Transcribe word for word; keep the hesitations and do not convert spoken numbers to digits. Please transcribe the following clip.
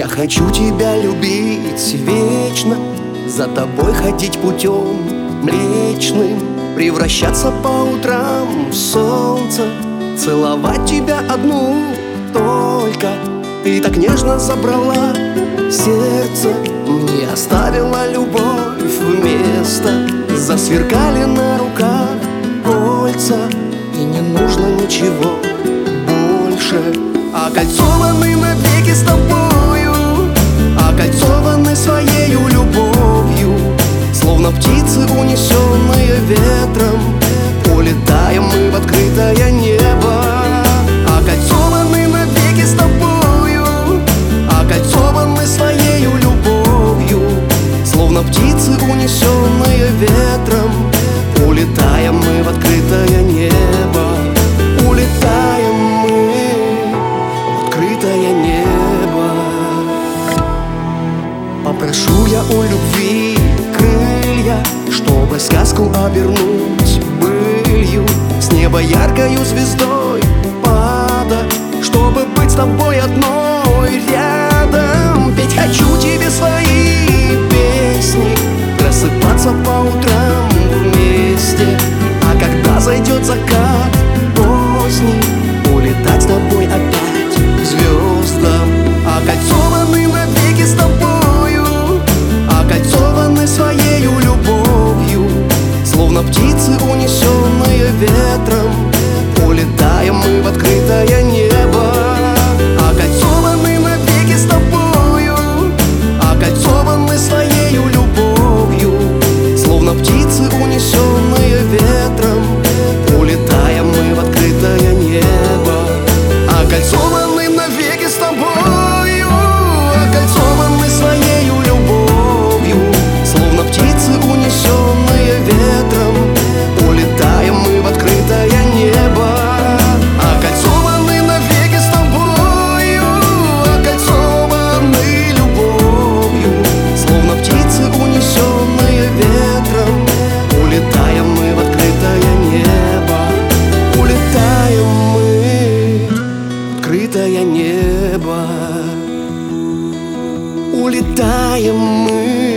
Я хочу тебя любить вечно, за тобой ходить путем млечным, превращаться по утрам в солнце, целовать тебя одну только. Ты так нежно забрала сердце, не оставила любовь вместо. Засверкали на руках кольца, и не нужно ничего больше. Окольцованы навеки с тобою, окольцованы своею любовью, словно птицы, унесенные ветром, улетаем мы в открытое небо. Окольцованы навеки с тобою, окольцованы своею любовью, словно птицы, унесенные ветром, улетаем мы в открытое небо. Улетаем мы в открытое небо. Попрошу я у любви крылья, чтобы сказку обернуть былью, с неба яркою звездой пада, чтобы быть с тобой одной рядом. Ведь хочу тебе свои песни, просыпаться по утрам вместе, а когда зайдет закат поздний, улетать с тобой опять к звездам. Окольцованы навеки с тобою, окольцованы своею любовью, словно птицы, унесенные ветром, улетаем мы в открытое небо. Окольцованы навеки с тобою, окольцованы своею любовью, словно птицы, унесенные ветром, улетаем мы в открытое небо. Окольцованы навеки с тобою, окольцованы своею любовью, словно птицы, унесенные ветром, улетаем мы в открытое небо. Окольцованы навеки с тобою, окольцованы любовью, словно птицы, унесенные ветром, улетаем мы в открытое небо. Улетаем мы в открытое небо. Улетаем мы